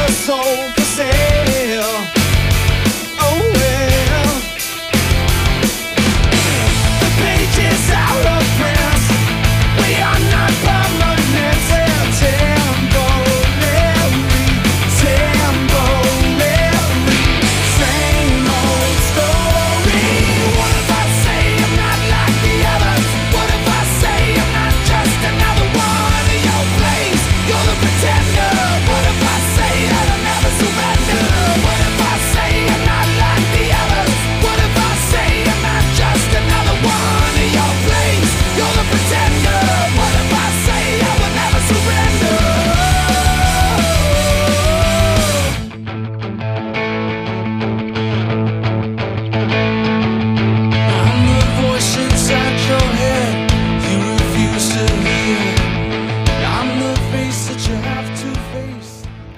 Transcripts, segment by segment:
your soul for sale. Oh well, the pages are a print. We are not permanent. Temporary, same old story. What if I say I'm not like the others? What if I say I'm not just another one in your place? You're the pretender. What if I say that I'll never surrender? What if I say I'm not like the others? What if I say I'm not just another one in your place? You're the pretender. What if I say I will never surrender? I'm the voice inside your head you refuse to hear. I'm the face that you have to face.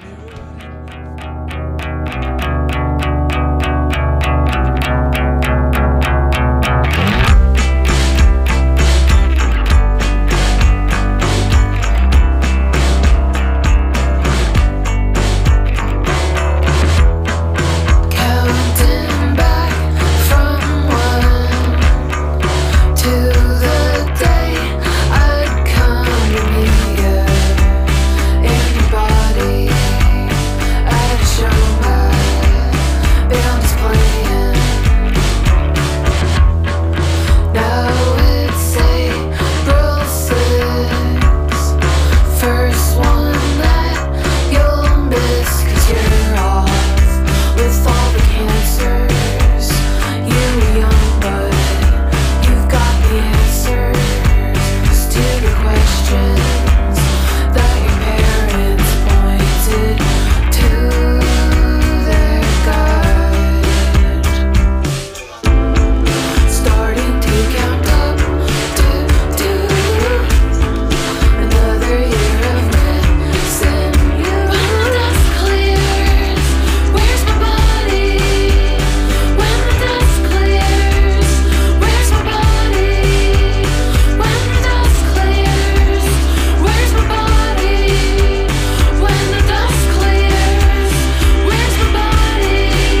Counting back from one to the day I'd come to meet you in your body at a show beyond displaying. Now it's April 6th, first one that you'll miss 'cause you're off with all the cancers. You were young, but you've got the answers to the questions that your parents pointed to their gut. Starting to count up to another year of missing you. When the dust clears, where's my body? When the dust clears, where's my body? When the dust clears, where's my body? When the dust clears, where's my body?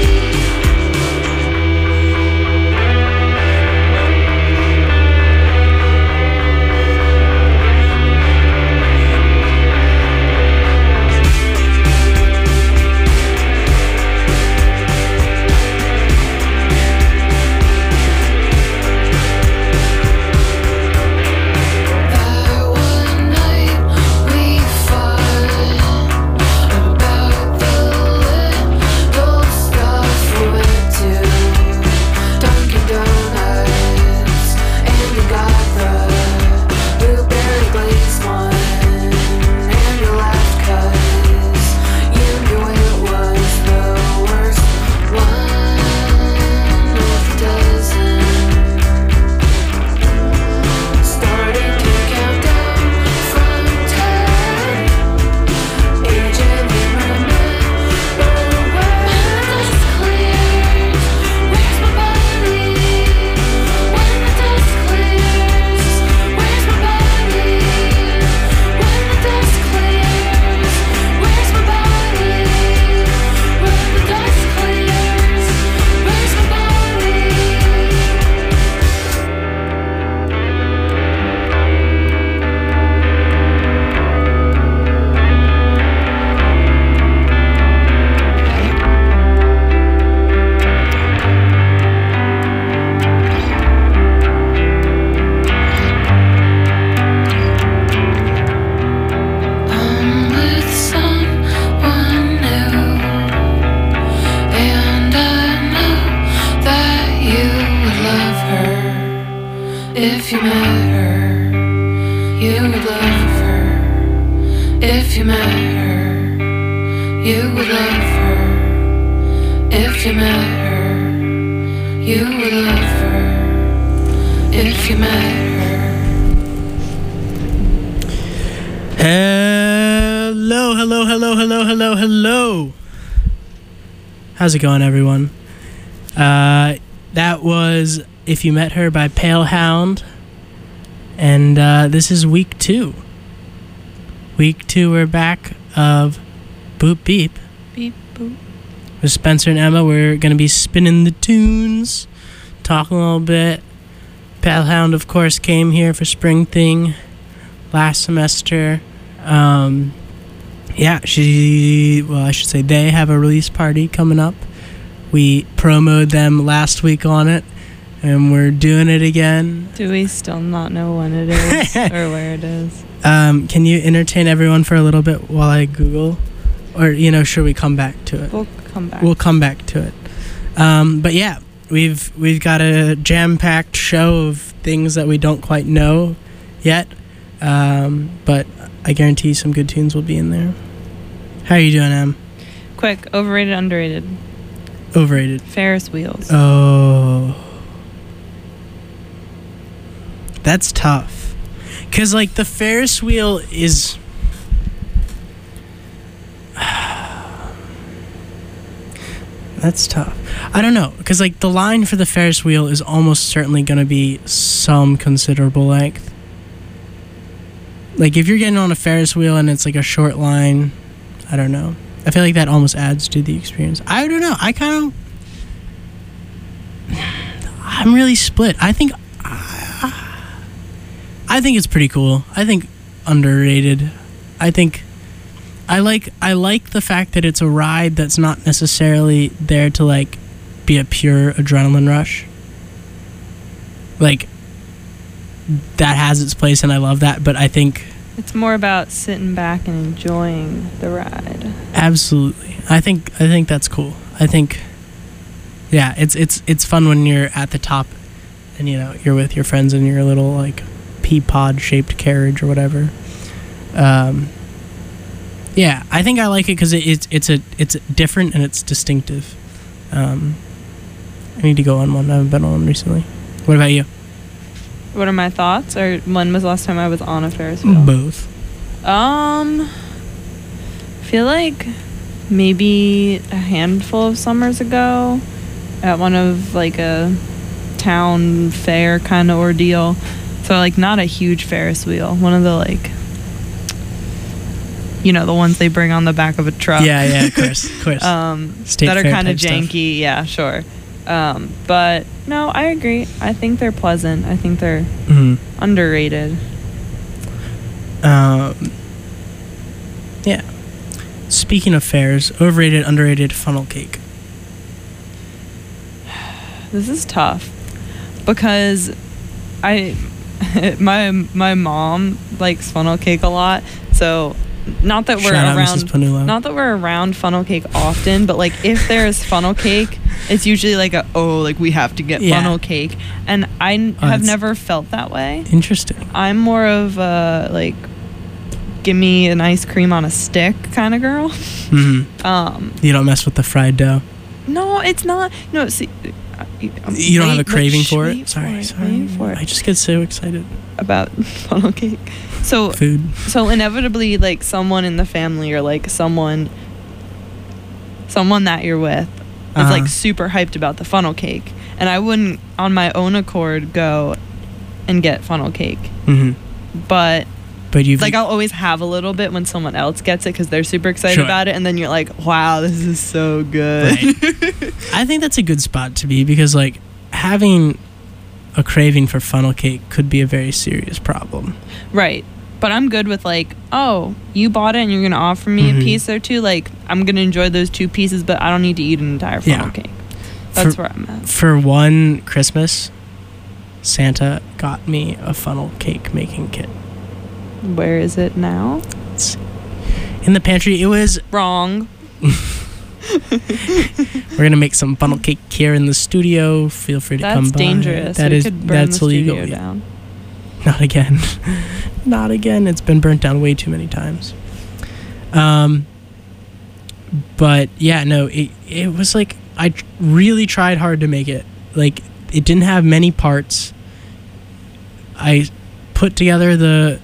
That one night we fought about the little stuff. We went to Dunkin' Donuts and you got the blueberry glazed one, and you laughed 'cause you knew it was the worst one of the dozen. Starting to count down from 10, aging in remember when the dust clears, where's my body? When the dust clears, where's my body? When the dust clears, where's my body? When the dust clears, where's my body? I'm with someone new, and I know that you would love her if you met her. You would love her if you met her. You would love her if you met her. You would love her if you met her. Hello. How's it going, everyone? That was If You Met Her by Pale Hound. And this is week 2. Week 2, we're back of Boop Beep. Beep boop. With Spencer and Emma, we're going to be spinning the tunes, talking a little bit. Pale Hound, of course, came here for Spring Thing last semester. Yeah, I should say they have a release party coming up. We promoted them last week on it, and we're doing it again. Do we still not know when it is or where it is? Can you entertain everyone for a little bit while I Google? Or, should we come back to it? We'll come back. We'll come back to it. But yeah, we've got a jam-packed show of things that we don't quite know yet. But I guarantee some good tunes will be in there. How are you doing, Em? Quick, overrated, underrated. Overrated. Ferris wheels. Oh. That's tough. Because, the Ferris wheel is... That's tough. I don't know. Because, the line for the Ferris wheel is almost certainly going to be some considerable length. If you're getting on a Ferris wheel and it's, a short line, I don't know. I feel like that almost adds to the experience. I don't know. I'm really split. I think it's pretty cool. I think underrated. I think I like the fact that it's a ride that's not necessarily there to be a pure adrenaline rush. That has its place and I love that, but I think it's more about sitting back and enjoying the ride. Absolutely. I think that's cool. I think yeah, it's fun when you're at the top and you're with your friends in your little pea pod shaped carriage or whatever. Yeah, I think I like it because it's different and it's distinctive. I need to go on one. I haven't been on one recently. What about you? What are my thoughts? Or when was the last time I was on a Ferris wheel? Both. I feel like maybe a handful of summers ago at one of a town fair kind of ordeal. So not a huge Ferris wheel. One of the the ones they bring on the back of a truck. Yeah, of course. State that are fair kind of type stuff. janky. Yeah, sure. But no, I agree. I think they're pleasant. I think they're underrated. Yeah. Speaking of fairs, overrated, underrated, funnel cake. This is tough because my mom likes funnel cake a lot. So not that we're Shout out around Mrs. Panula. not that we're around funnel cake often, but if there's funnel cake, it's usually we have to get funnel cake, and I have never felt that way. Interesting. I'm more of a give me an ice cream on a stick kind of girl. Mm-hmm. You don't mess with the fried dough. No, it's not. No, see, you don't have a craving for it. Sorry. For it. I just get so excited about funnel cake. So food. So inevitably, someone in the family or someone that you're with is super hyped about the funnel cake, and I wouldn't on my own accord go and get funnel cake. Mm-hmm. But you've I'll always have a little bit when someone else gets it because they're super excited about it, and then you're wow, this is so good. Right. I think that's a good spot to be because having a craving for funnel cake could be a very serious problem. Right. But I'm good with oh, you bought it and you're going to offer me a piece or two. I'm going to enjoy those 2 pieces, but I don't need to eat an entire funnel cake. That's where I'm at. For one Christmas, Santa got me a funnel cake making kit. Where is it now? It's in the pantry. It was... Wrong. We're going to make some funnel cake here in the studio. Feel free to come by. That's dangerous. That's illegal. Down. Not again. Not again. It's been burnt down way too many times. But yeah, no, it was I really tried hard to make it. It didn't have many parts. I put together the,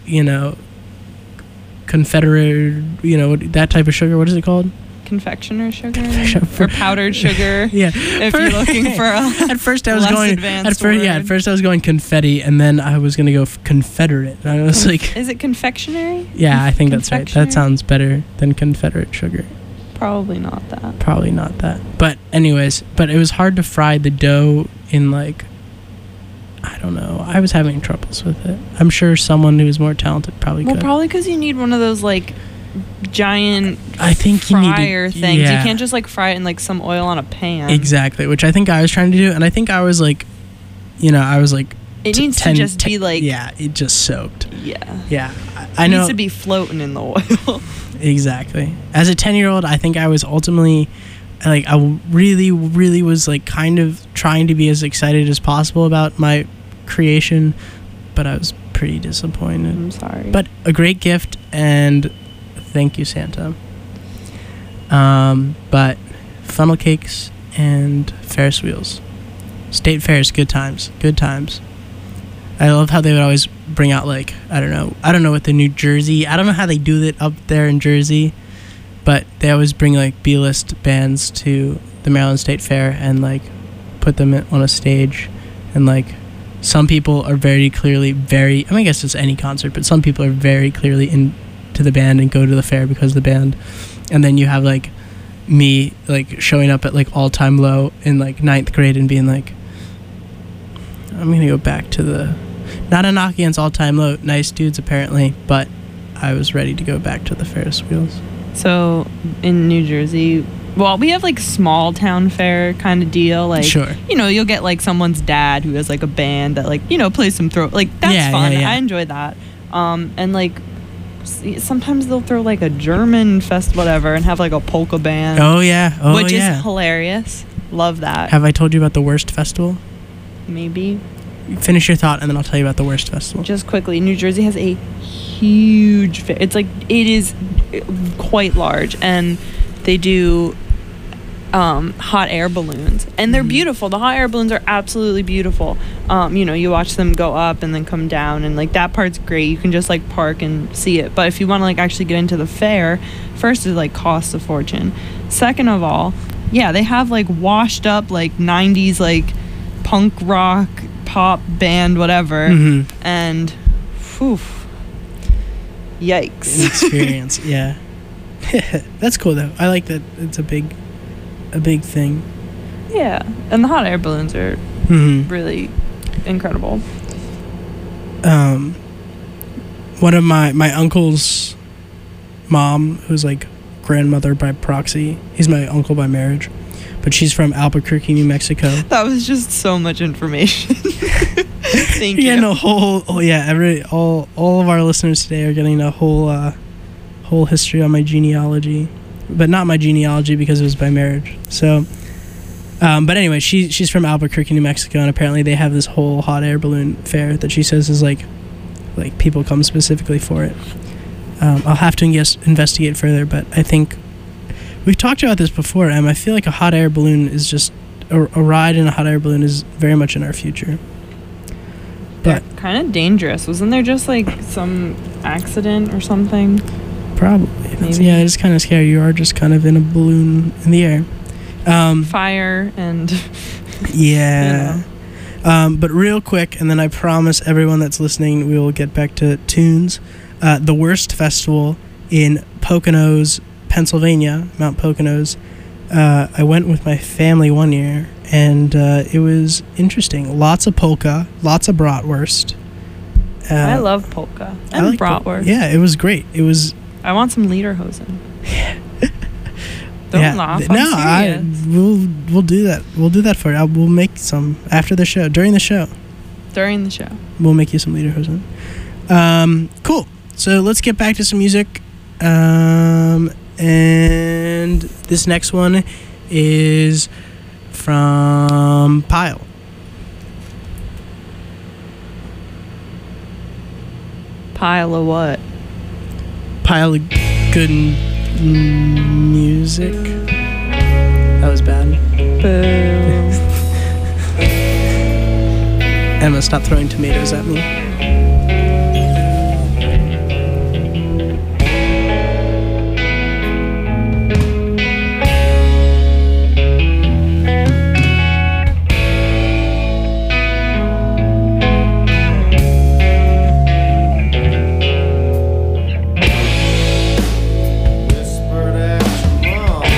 Confederate, that type of sugar. What is it called? Confectioner sugar or powdered sugar. Yeah, if you're looking for at first I was less going advanced at first I was going confetti, and then I was gonna go Confederate. And I was is it confectionery? Yeah, I think that's right. That sounds better than Confederate sugar. Probably not that. Probably not that. But anyways, but it was hard to fry the dough in like, I don't know. I was having troubles with it. I'm sure someone who is more talented probably Well, could. probably because you need one of those like giant I think you need to- fryer things. yeah. You can't just like fry it in like some oil on a pan. Exactly, which I think I was trying to do, and I think I was like, I was like, It needs to just be like yeah, it just soaked. yeah. Yeah, I It know needs to be floating in the oil. exactly. As a 10-year-old, I think I was ultimately like, I really, really was like kind of trying to be as excited as possible about my creation, but I was pretty disappointed. I'm sorry. But a great gift, and thank you, Santa. But funnel cakes and Ferris wheels. State fairs, good times. Good times. I love how they would always bring out like, I don't know what the New Jersey, I don't know how they do it up there in Jersey, but they always bring like B-list bands to the Maryland State Fair and like put them on a stage, and like some people are very clearly I guess it's any concert, but some people are very clearly into the band and go to the fair because of the band. And then you have like me like showing up at like All Time Low in like 9th grade and being like, I'm gonna go back to the, not a knock against All Time Low, nice dudes apparently, but I was ready to go back to the Ferris wheels. So in New Jersey, well, we have like small town fair kind of deal. Like, Sure. You'll get like someone's dad who has like a band that like, plays some throw. Like, that's Yeah, fun. yeah, yeah. I enjoy that. And like, sometimes they'll throw like a German fest, whatever, and have like a polka band. Oh yeah, which is hilarious. Love that. Have I told you about the worst festival? Maybe. Finish your thought and then I'll tell you about the worst festival. Just quickly, New Jersey has a huge fair. It's like, it is quite large, and they do hot air balloons, and they're beautiful. The hot air balloons are absolutely beautiful. You watch them go up and then come down, and like that part's great. You can just like park and see it. But if you want to like actually get into the fair, first it like costs a fortune. Second of all, yeah, they have like washed up like 90s like punk rock pop band whatever, and whew, yikes. Experience. Yeah. That's cool though. I like that it's a big thing. Yeah, and the hot air balloons are really incredible. One of my uncle's mom, who's like grandmother by proxy, he's my uncle by marriage, but she's from Albuquerque, New Mexico. That was just so much information. Thank You're you. getting a all of our listeners today are getting a whole history on my genealogy, but not my genealogy because it was by marriage. So, but anyway, she's from Albuquerque, New Mexico, and apparently they have this whole hot air balloon fair that she says is like people come specifically for it. I'll have to investigate further, but I think we've talked about this before, Em. I feel like a hot air balloon is just a ride in a hot air balloon is very much in our future. They're But kind of dangerous. Wasn't there just like some accident or something? probably, Maybe. yeah, it's kind of scary. You are just kind of in a balloon in the air. Fire and Yeah. But real quick, and then I promise everyone that's listening, we will get back to tunes. The worst festival in Poconos, Pennsylvania, Mount Poconos. I went with my family one year, and it was interesting. Lots of polka, lots of bratwurst. I love polka I and like bratwurst. Yeah, it was great. It was. I want some lederhosen. Don't yeah, laugh. no, I'm serious. we'll do that. We'll do that for you. We'll make some after the show. During the show, During the show. we'll make you some lederhosen. Cool. So let's get back to some music. And this next one is from Pile. Pile of what? Pile of good music. That was bad. Boo. Emma, stop throwing tomatoes at me. Whispered at your mom.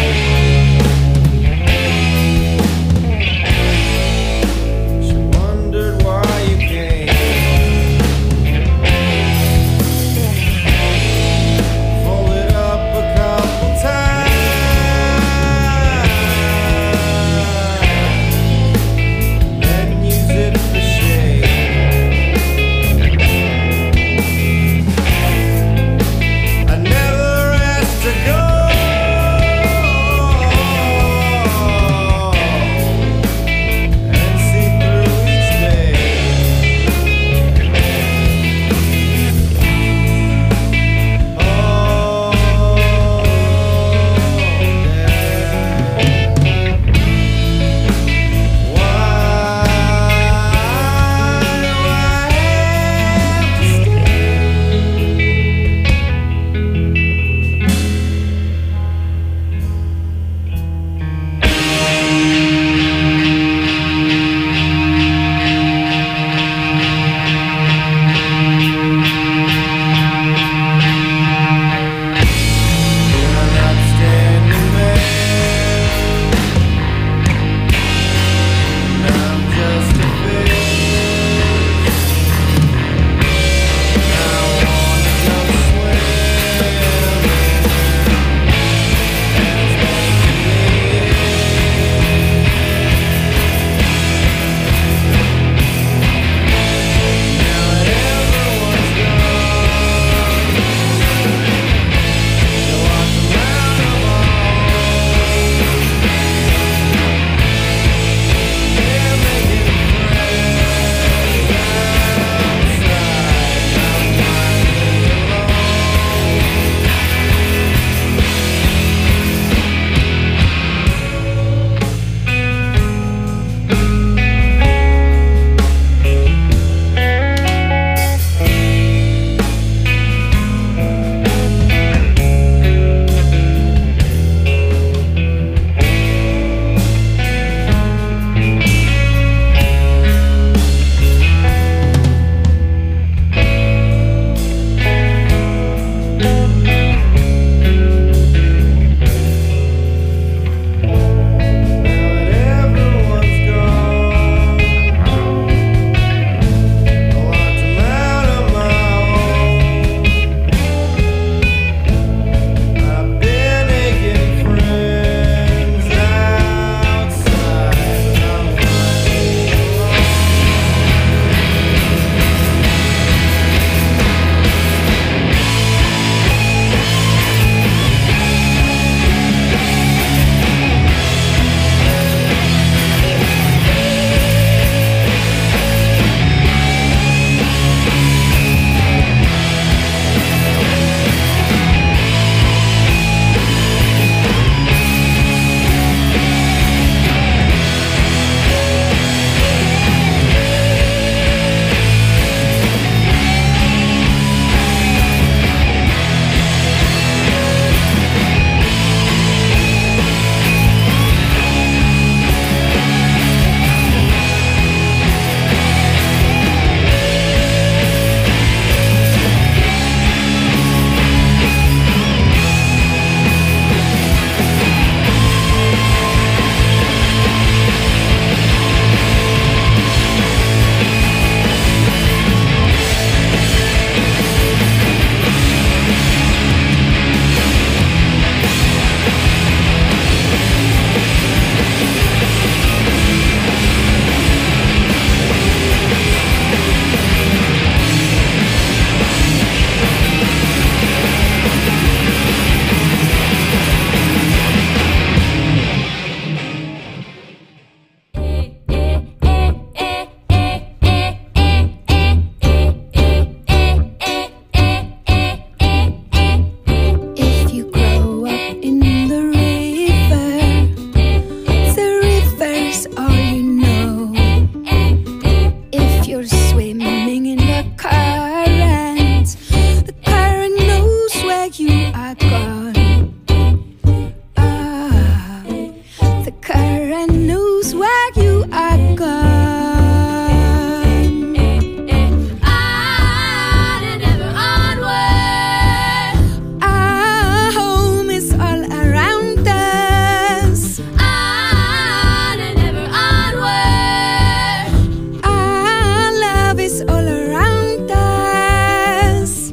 current news where you are gone. On and ever onward. Our home is all around us. On and ever onward. Our love is all around us.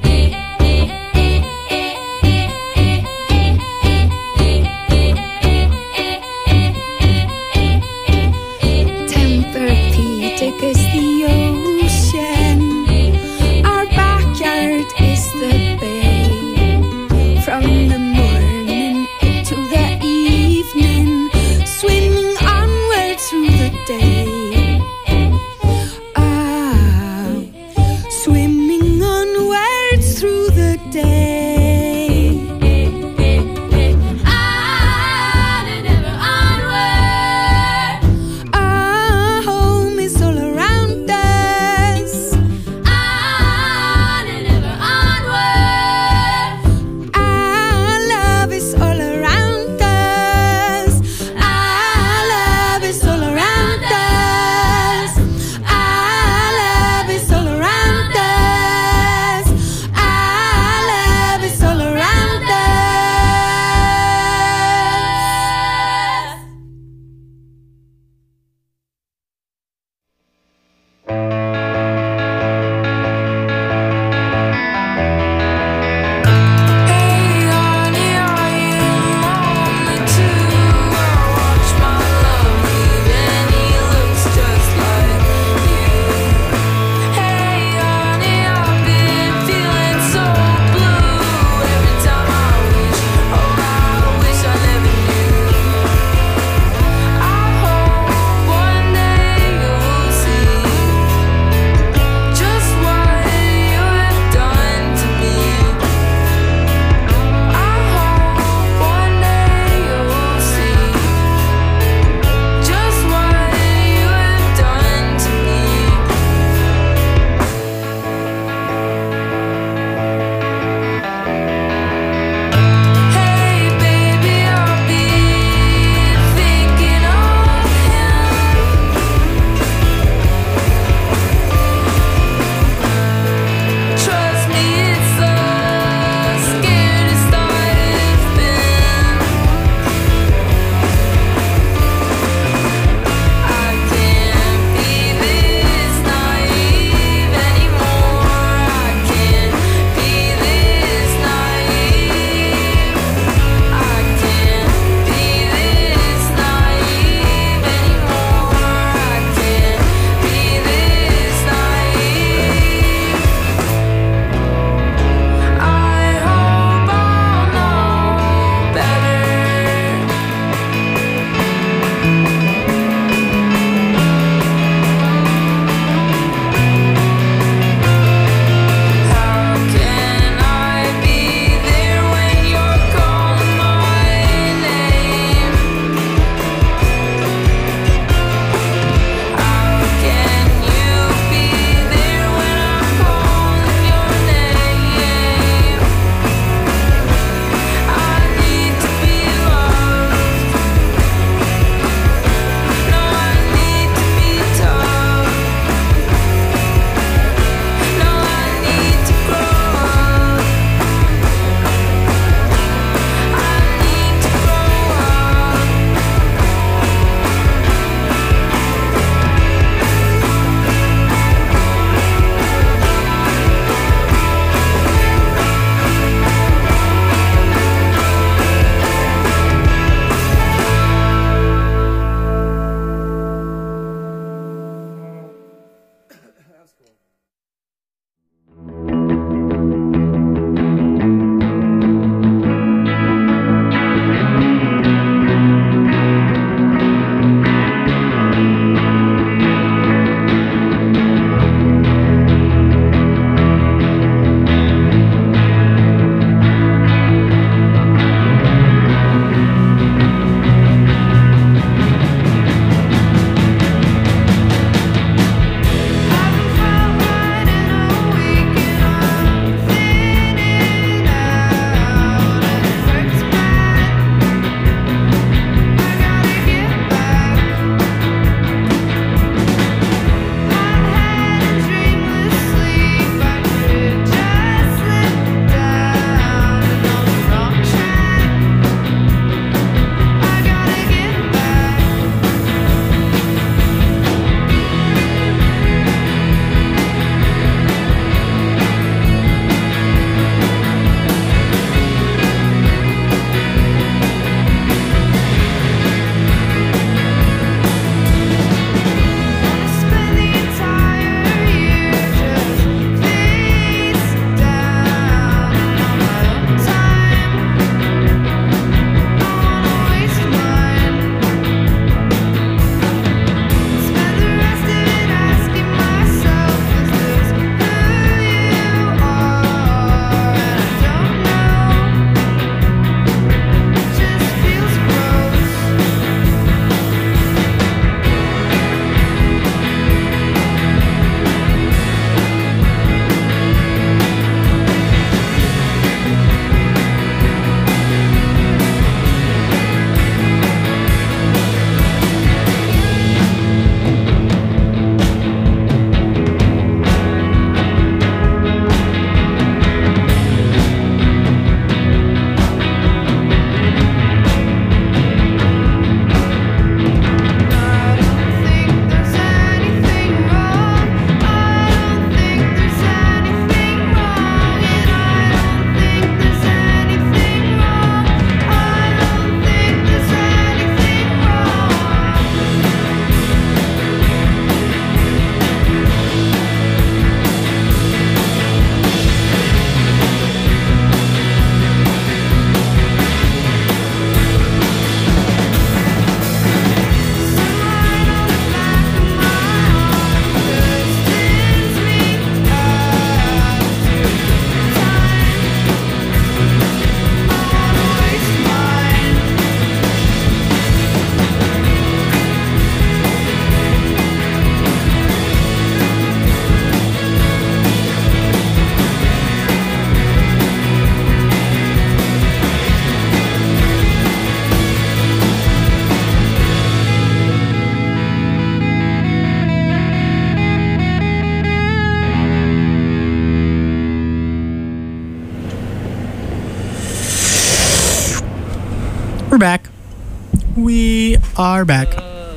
We're back. We are back.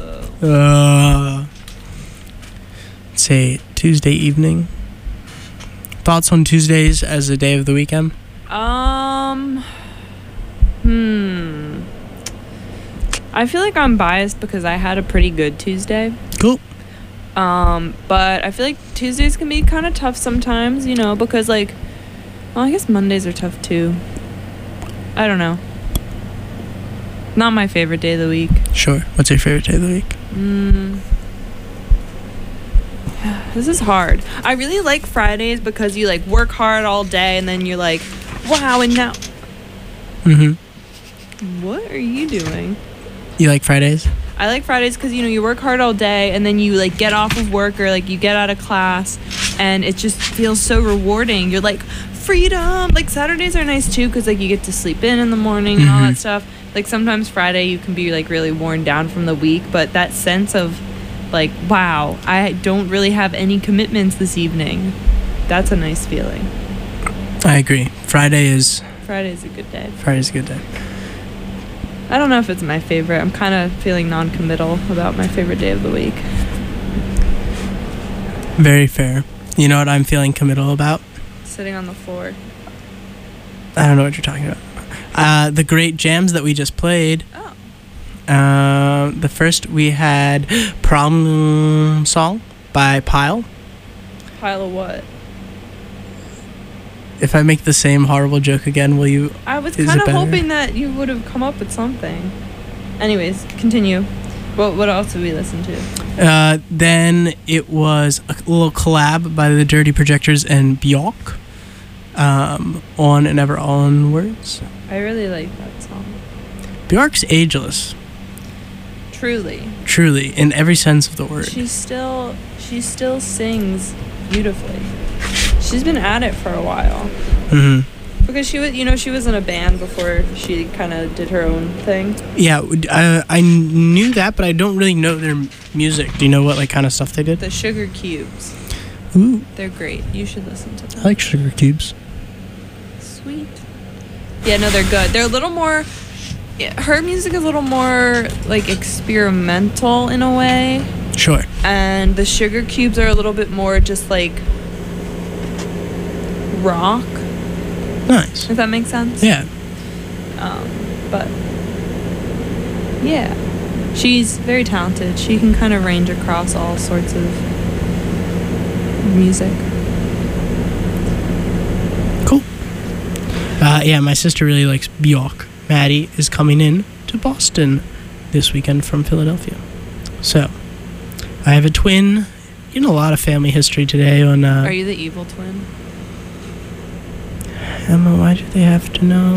It's a Tuesday evening. Thoughts on Tuesdays as a day of the weekend? I feel like I'm biased because I had a pretty good Tuesday. Cool. But I feel like Tuesdays can be kind of tough sometimes, you know, because like, well, I guess Mondays are tough too. I don't know. Not my favorite day of the week. Sure. What's your favorite day of the week? This is hard. I really like Fridays because you like work hard all day and then you're like, wow, and now. What are you doing? You like Fridays? I like Fridays because, you know, you work hard all day and then you like get off of work or like you get out of class and it just feels so rewarding. You're like, freedom. Like Saturdays are nice too because like you get to sleep in the morning and all that stuff. Like sometimes Friday you can be like really worn down from the week, but that sense of like, wow, I don't really have any commitments this evening. That's a nice feeling. I agree. Friday's Friday's a good day. a good day. I don't know if it's my favorite. I'm kind of feeling non-committal about my favorite day of the week. Very fair. You know what I'm feeling committal about? Sitting on the floor. I don't know what you're talking about. The great jams that we just played. Oh. The first we had Problem Song by Pile. Pile of what? If I make the same horrible joke again, will you? I was Is kind it of better? hoping that you would have come up with something. Anyways, continue. What else did we listen to? Then it was a little collab by the Dirty Projectors and Bjork. On and Ever Onwards. I really like that song. Bjork's ageless, Truly. truly, in every sense of the word. She still sings beautifully. She's been at it for a while. Because she was in a band before she kind of did her own thing. Yeah, I knew that, but I don't really know their music. Do you know what like kind of stuff they did? The Sugar Cubes. Ooh, They're great. You should listen to them. I like Sugar Cubes. Sweet. Yeah, no, they're good. They're a little more. Yeah, her music is a little more like experimental in a way, Sure. and the Sugar Cubes are a little bit more just like rock. Nice. If that makes sense. Yeah. But yeah, she's very talented. She can kind of range across all sorts of music. Cool. Yeah, my sister really likes Bjork. Maddie is coming in to Boston this weekend from Philadelphia. So, I have a twin. You know, a lot of family history today on... Are you the evil twin? Emma, why do they have to know?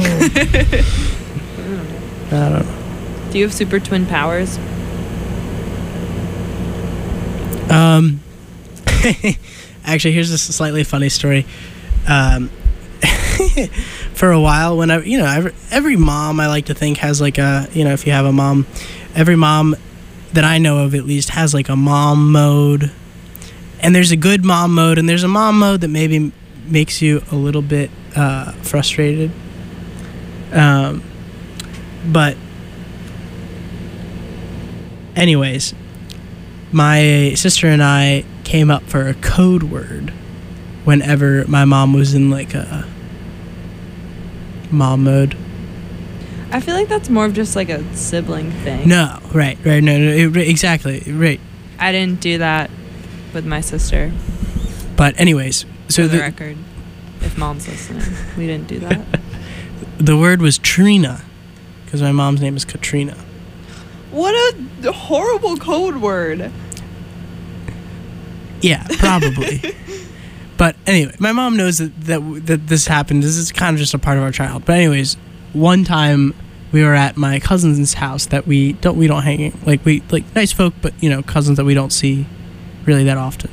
I don't know. Do you have super twin powers? Actually, here's a slightly funny story. For a while, when every mom I like to think has like a, if you have a mom, every mom that I know of at least has like a mom mode, and there's a good mom mode, and there's a mom mode that maybe makes you a little bit frustrated. But anyways, my sister and I came up for a code word whenever my mom was in like a mom mode. I feel like that's more of just like a sibling thing. No, right, no, exactly, right. I didn't do that with my sister. But anyways, so For the record, if mom's listening, we didn't do that. the word was Trina, because my mom's name is Katrina. What a horrible code word. Yeah, probably. But anyway, my mom knows that this happened. This is kind of just a part of our child. But anyways, one time we were at my cousin's house that we don't hang like nice folk, but cousins that we don't see really that often.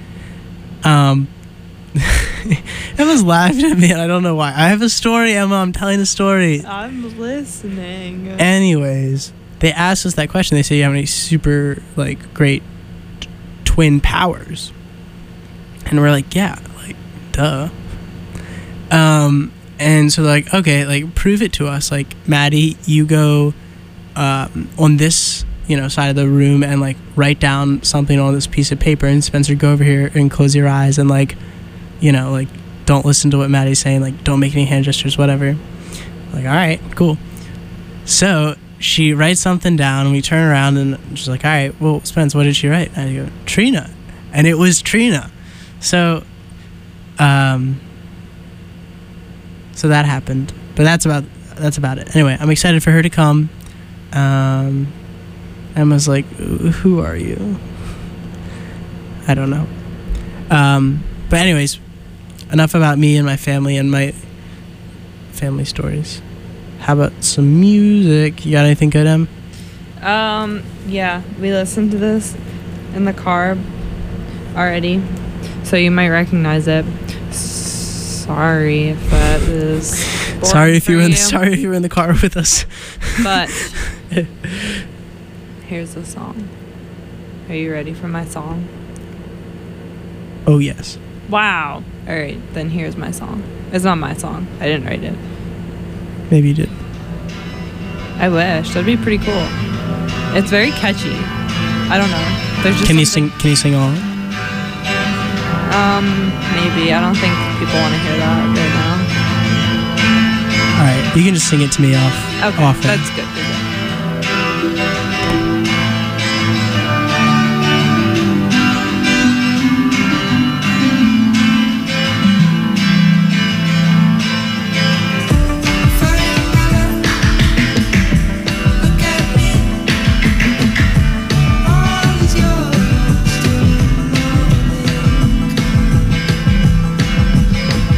Emma's laughing at me, and I don't know why. I have a story, Emma. I'm telling a story. I'm listening. Anyways, they asked us that question. They say, you have any super great twin powers? And we're like, yeah, duh. And so like, okay, like prove it to us. Like, Maddie, you go on this, side of the room and like write down something on this piece of paper, and Spencer, go over here and close your eyes and like, like don't listen to what Maddie's saying, like don't make any hand gestures, whatever. Like, all right, cool. So she writes something down, and we turn around and she's like, all right, well, Spence, what did she write? And I go, Trina. And it was Trina. So so that happened, but that's about it. Anyway, I'm excited for her to come. Emma's like, who are you? I don't know. But anyways, enough about me and my family and my family stories. How about some music? You got anything good, Em? Yeah, we listened to this in the car already, so you might recognize it. Sorry if that is boring Sorry if for you were in the car with us. But here's the song. Are you ready for my song? Oh yes. Wow. All right, then here's my song. It's not my song. I didn't write it. Maybe you did. I wish. That'd be pretty cool. It's very catchy. I don't know. There's just Can you something- sing along? Maybe. I don't think people want to hear that right now. All right, you can just sing it to me off. Okay, off air. that's good.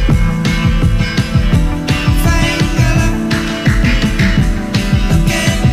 Look at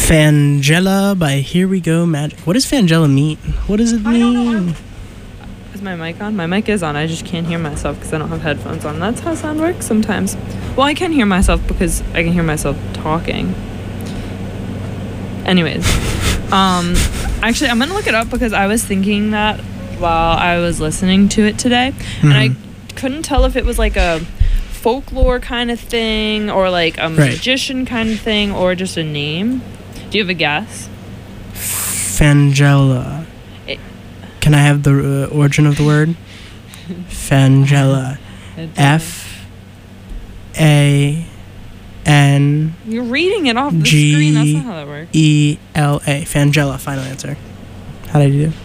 Fangella by Here We Go Magic. What does Fangella mean? What does it I don't know. mean? Is my mic on? My mic is on. I just can't hear myself because I don't have headphones on. That's how sound works sometimes. Well, I can hear myself because I can hear myself talking. Anyways, actually, I'm gonna look it up because I was thinking that while I was listening to it today, and I couldn't tell if it was like a folklore kind of thing or like a magician kind of thing or just a name. Do you have a guess? Fangella. Can I have the origin of the word? Fangella. F-A-N. You're reading it off the screen. That's not how that works. E-L-A. Fangella. Final answer. How did I do?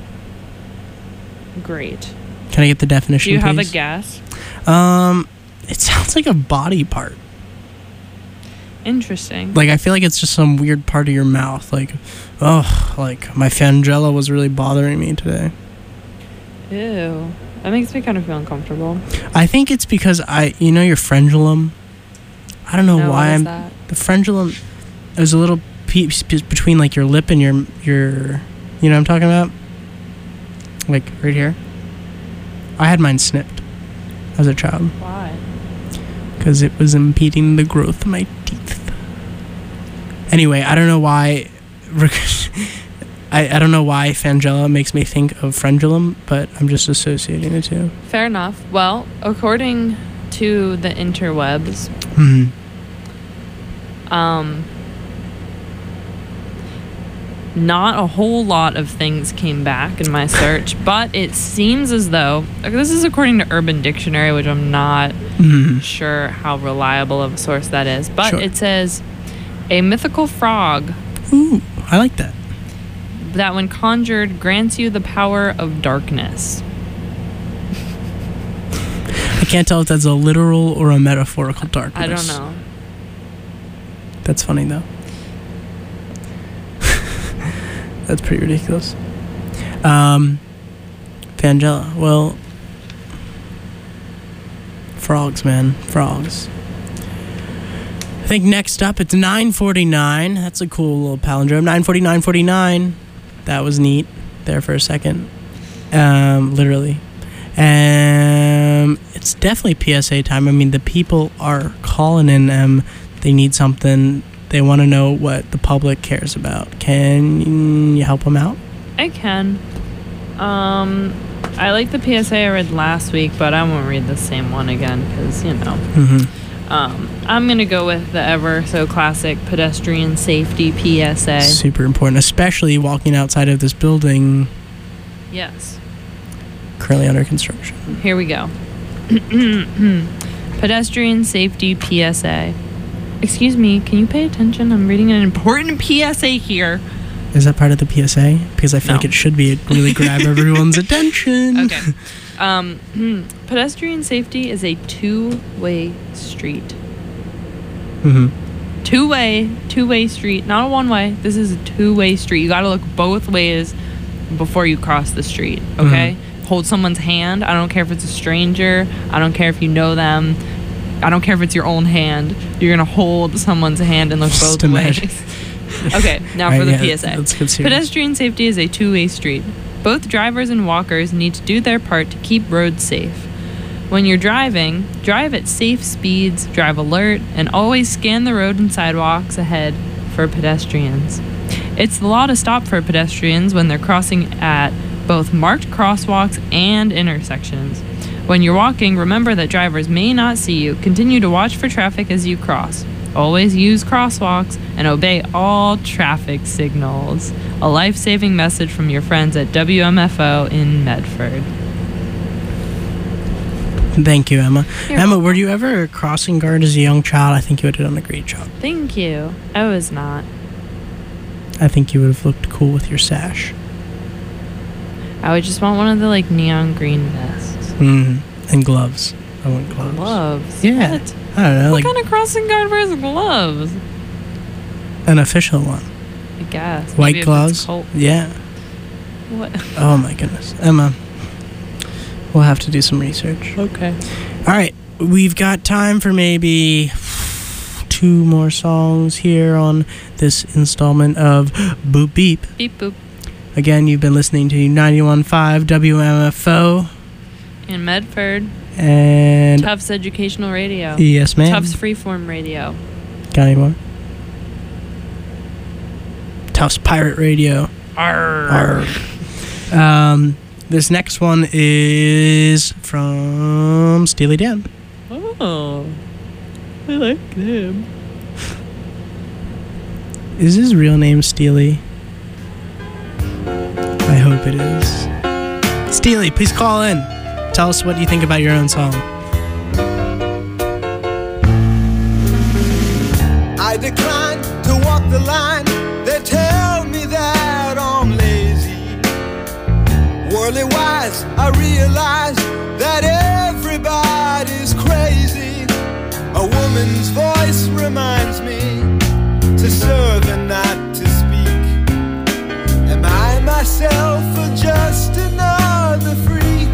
Great. Can I get the definition, Do you have a please? guess? It sounds like a body part. Interesting. Like, I feel like it's just some weird part of your mouth. Like, oh, like, my Fangella was really bothering me today. Ew. That makes me kind of feel uncomfortable. I think it's because you know your frenulum? I don't know No, why what is I'm... that? The frenulum is a little piece between, like, your lip and your... You know what I'm talking about? Like, right here. I had mine snipped as a child. Why? Because it was impeding the growth of my teeth. Anyway, I don't know why... I don't know why Fangella makes me think of frenulum, but I'm just associating the two. Fair enough. Well, according to the interwebs, not a whole lot of things came back in my search, but it seems as though, this is according to Urban Dictionary, which I'm not sure how reliable of a source that is, but Sure. it says a mythical frog Ooh, I like that. that when conjured grants you the power of darkness. I can't tell if that's a literal or a metaphorical darkness. I don't know. That's funny, though. That's pretty ridiculous. Fangella. Well, frogs, man. Frogs. I think next up, it's 9:49. That's a cool little palindrome. 9:49:49. That was neat there for a second. Literally. It's definitely PSA time. I mean, the people are calling in them. They need something. They want to know what the public cares about. Can you help them out? I can. I like the PSA I read last week, but I won't read the same one again because, you know. I'm going to go with the ever so classic pedestrian safety PSA. Super important, especially walking outside of this building Yes. currently under construction. Here we go. Pedestrian safety PSA. Excuse me, can you pay attention? I'm reading an important PSA here. Is that part of the PSA? Because I feel No. like it should be. It really grab everyone's attention. Okay. Pedestrian safety is a two-way street. Two-way street, not a one-way. This is a two-way street. You got to look both ways before you cross the street, okay? Hold someone's hand. I don't care if it's a stranger. I don't care if you know them. I don't care if it's your own hand. You're going to hold someone's hand and look Just both imagine. ways. Okay, now All for right, the yeah, PSA. let's get serious. Pedestrian safety is a two-way street. Both drivers and walkers need to do their part to keep roads safe. When you're driving, drive at safe speeds, drive alert, and always scan the road and sidewalks ahead for pedestrians. It's the law to stop for pedestrians when they're crossing at both marked crosswalks and intersections. When you're walking, remember that drivers may not see you. Continue to watch for traffic as you cross. Always use crosswalks and obey all traffic signals. A life-saving message from your friends at WMFO in Medford. Thank you, Emma. You're Emma, were you ever a crossing guard as a young child? I think you would have done a great job. Thank you. I was not. I think you would have looked cool with your sash. I would just want one of the like neon green vests. And gloves. I want gloves. Gloves. Yeah. What? I don't know, What like kind of crossing guard wears gloves? an official one. I guess. White Maybe if it's gloves. cold. Yeah. What? Oh my goodness. Emma, we'll have to do some research. Okay. All right. We've got time for maybe 2 2 more songs here on this installment of Boop Beep. Beep boop. Again, you've been listening to 91.5 WMFO In Medford. and Tufts Educational Radio. yes, ma'am. Tufts Freeform Radio. Got any more? Tufts Pirate Radio. Arr. Arr. This next one is from Steely Dan. Oh. I like him. Is his real name Steely? I hope it is. Steely, please call in. Tell us what you think about your own song. I decline to walk the line. They tell me that I'm lazy. Worldly wise, I realize that everybody's crazy. A woman's voice reminds me to serve and not to speak. Am I myself or just another freak?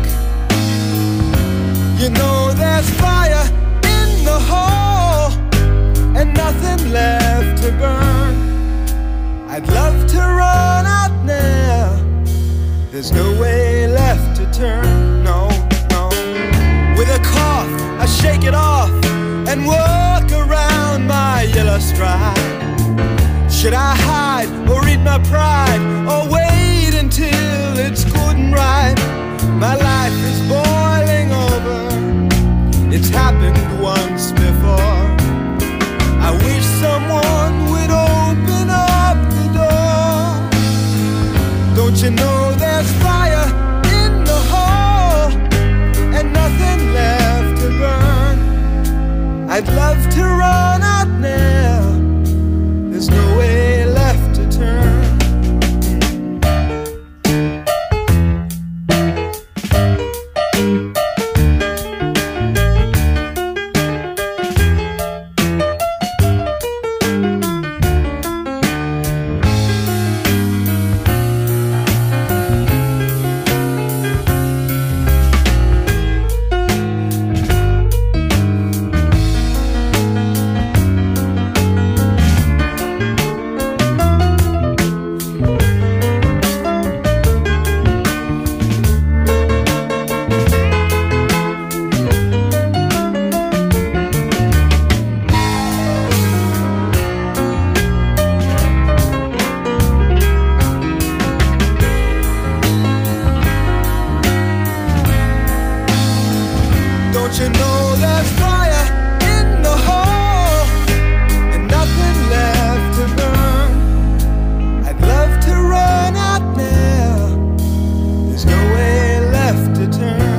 You know there's fire in the hole and nothing left to burn. I'd love to run out now. There's no way left to turn. No, no. With a cough, I shake it off and walk around my yellow stride. Should I hide or eat my pride or wait until it's good and right? My life is boiling over. It's happened once before. I wish someone would open up the door. Don't you know there's fire in the hole and nothing left to burn? I'd love to run out now. There's no way left to turn. Don't you know there's fire in the hole and nothing left to burn? I'd love to run out now. There's no way left to turn.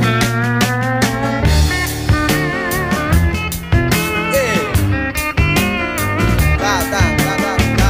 Yeah. Ba, ba, ba, ba, ba.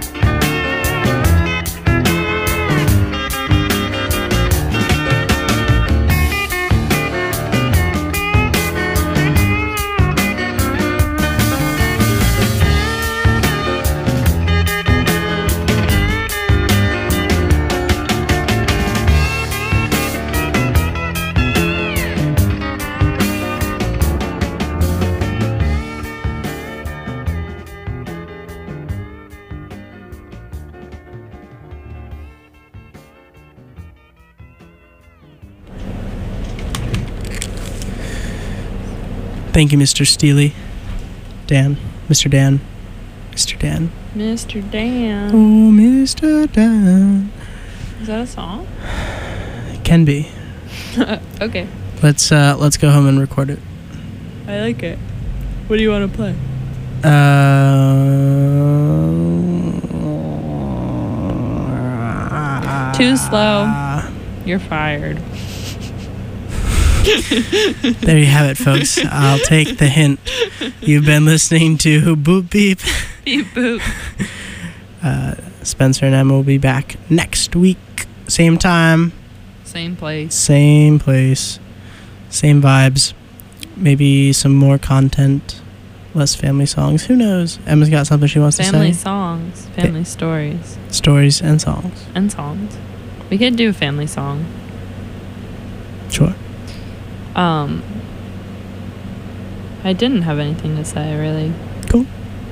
Thank you, Mr. Steely. Dan. Mr. Dan. Mr. Dan. Mr. Dan. Oh, Mr. Dan. Is that a song? It can be. Okay. Let's go home and record it. I like it. What do you want to play? Too slow. You're fired. There you have it, folks. I'll take the hint. You've been listening to Boop Beep. Beep boop. Spencer and Emma will be back next week. Same time, Same place. same place, same vibes. Maybe some more content, less family songs. Who knows? Emma's got something she wants Family to say. songs. Family stories. Stories and songs. And songs. We could do a family song. Sure. I didn't have anything to say, really. Cool.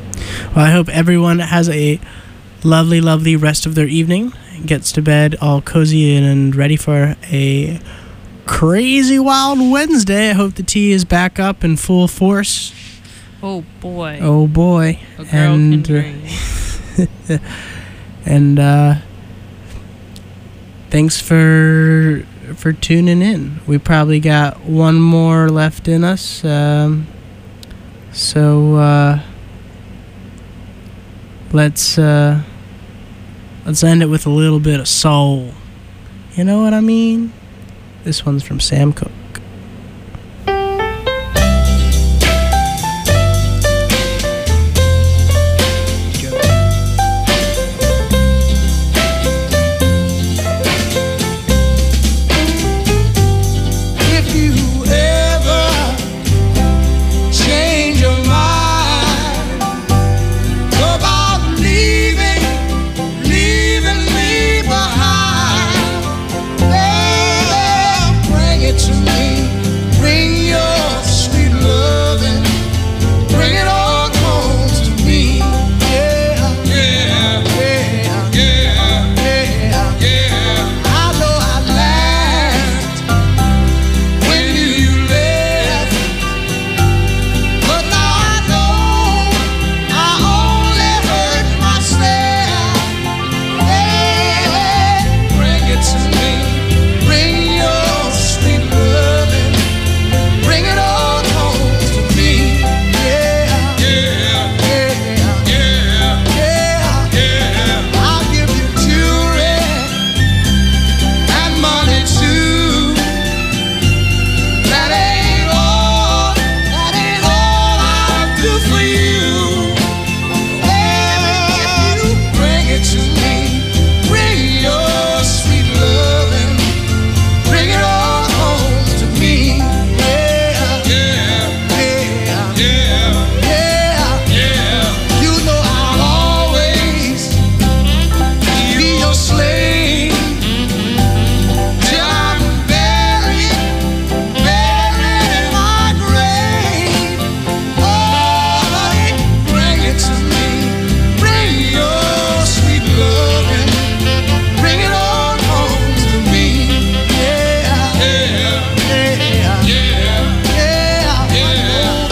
Well, I hope everyone has a lovely, lovely rest of their evening. Gets to bed all cozy and ready for a crazy wild Wednesday. I hope the tea is back up in full force. Oh boy. Oh boy. A girl can dream. And thanks for tuning in. We probably got one more left in us. So let's end it with a little bit of soul. You know what I mean? This one's from Sam Cooke.